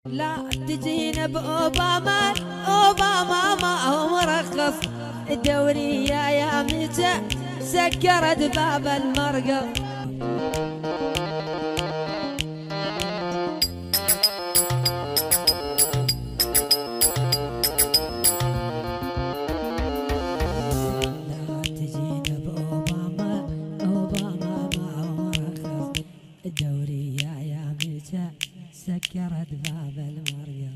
لا تجينا بأوباما، أوباما ما هو مرخص. الدورية يا متى سكرت باب المرقب. لا تجينا بأوباما، أوباما ما هو مرخص. الدورية يا متى سكرت باب المرقص.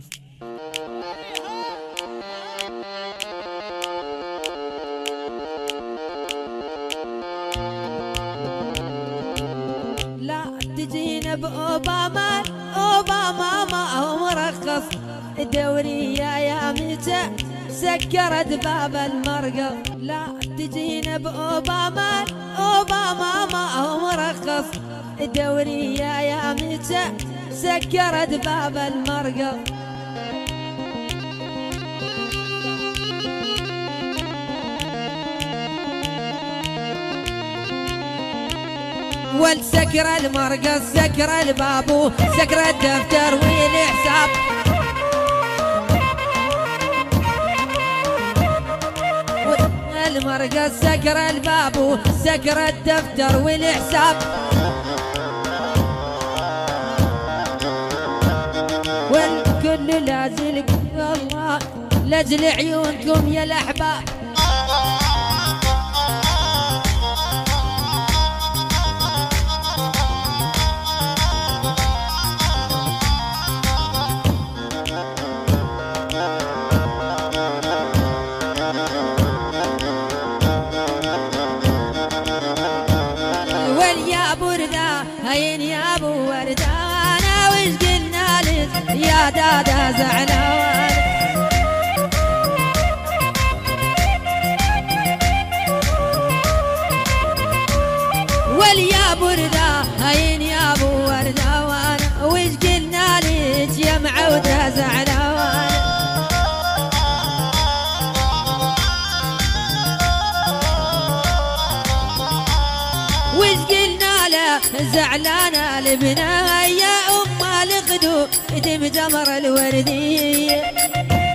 لا تجينا بأوباما، أوباما ما هو مرخص. الدورية يا متى سكرت باب المرقص. لا تجينا بأوباما، أوباما ما هو مرخص. الدورية يا متى سكرت باب المرقب. والسكر المرقص سكر البابو سكر الدفتر والحساب. المرقص سكر البابو سكر الدفتر والحساب. والكل لازلكم الله لاجل عيونكم يا الاحباب. واليا برده هين يا ابو ورده انا وش قلنا لك يا دادا زعلان. واليا برده هين يا ابو ورده وانا وش قلنا لك يا معوده زعلان. وش قلنا له زعلانه لبنا يا ام الغدو دم جمر الورديه.